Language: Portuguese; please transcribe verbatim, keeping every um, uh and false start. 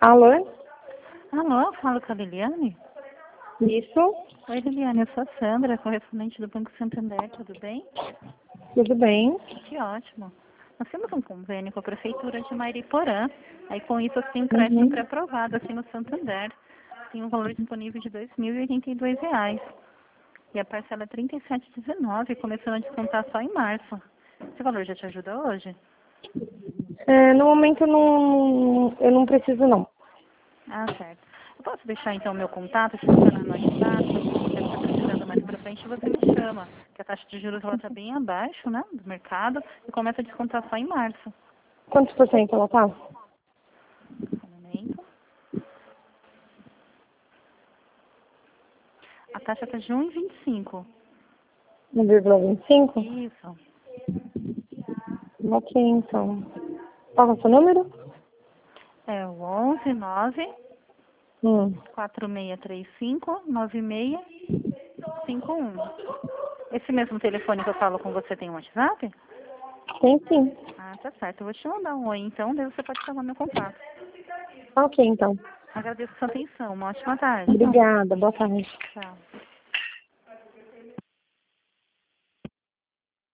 Alô? Alô, falo com a Liliane? Isso? Oi, Liliane, eu sou a Sandra, correspondente do Banco Santander, tudo bem? Tudo bem? Que ótimo. Nós temos um convênio com a Prefeitura de Mariporã, aí com isso você tem um crédito Uhum. pré-aprovado assim no Santander. Tem um valor disponível de dois mil e oitenta e dois reais. E a parcela é trinta e sete reais e dezenove centavos, começando a descontar só em março. Esse valor já te ajuda hoje? É, no momento eu não, eu não preciso não. Ah, certo. Eu posso deixar então o meu contato, te adicionar no WhatsApp, se você precisando mais pra frente, você me chama. Que a taxa de juros ela está bem abaixo, né, do mercado, e começa a descontar só em março. Quantos por cento ela tá? Só um momento. A taxa está de um vírgula vinte e cinco. um vírgula vinte e cinco? Isso. Ok, então. Qual é o seu número? É o onze nove Hum. quatro seis três cinco nove seis cinco um. Esse mesmo telefone que eu falo com você tem um WhatsApp? Tem sim. Ah, tá certo. Eu vou te mandar um oi então, daí você pode chamar meu contato. Ok, então. Agradeço a sua atenção. Uma ótima tarde. Obrigada. Boa tarde. Tchau.